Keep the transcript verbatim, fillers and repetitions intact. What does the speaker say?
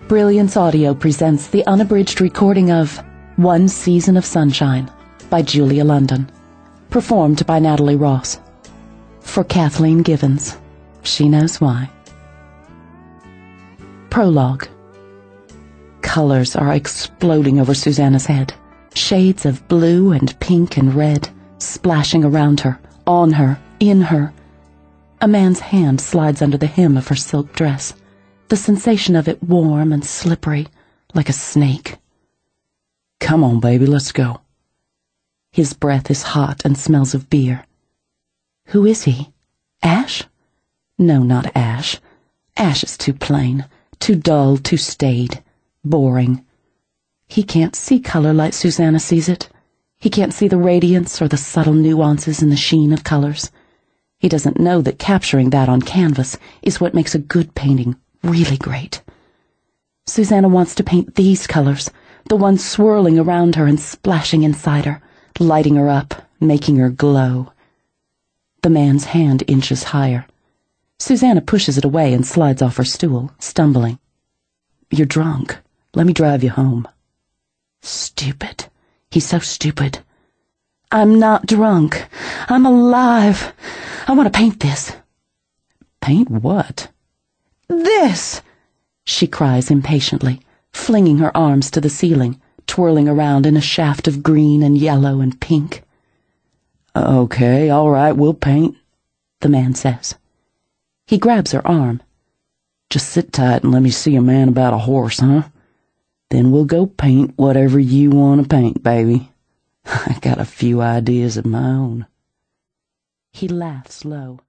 Brilliance Audio presents the unabridged recording of One Season of Sunshine by Julia London, performed by Natalie Ross. For Kathleen Givens, she knows why. Prologue. Colors are exploding over Susanna's head. Shades of blue and pink and red, splashing around her, on her, in her. A man's hand slides under the hem of her silk dress, the sensation of it warm and slippery, like a snake. Come on, baby, let's go. His breath is hot and smells of beer. Who is he? Ash? No, not Ash. Ash is too plain, too dull, too staid, boring. He can't see color like Susanna sees it. He can't see the radiance or the subtle nuances in the sheen of colors. He doesn't know that capturing that on canvas is what makes a good painting really great. Susanna wants to paint these colors, the ones swirling around her and splashing inside her, lighting her up, making her glow. The man's hand inches higher. Susanna pushes it away and slides off her stool, stumbling. You're drunk. Let me drive you home. Stupid. He's so stupid. I'm not drunk. I'm alive. I want to paint this. Paint what? This! She cries impatiently, flinging her arms to the ceiling, twirling around in a shaft of green and yellow and pink. Okay, all right, we'll paint, the man says. He grabs her arm. Just sit tight and let me see a man about a horse, huh? Then we'll go paint whatever you want to paint, baby. I got a few ideas of my own. He laughs low.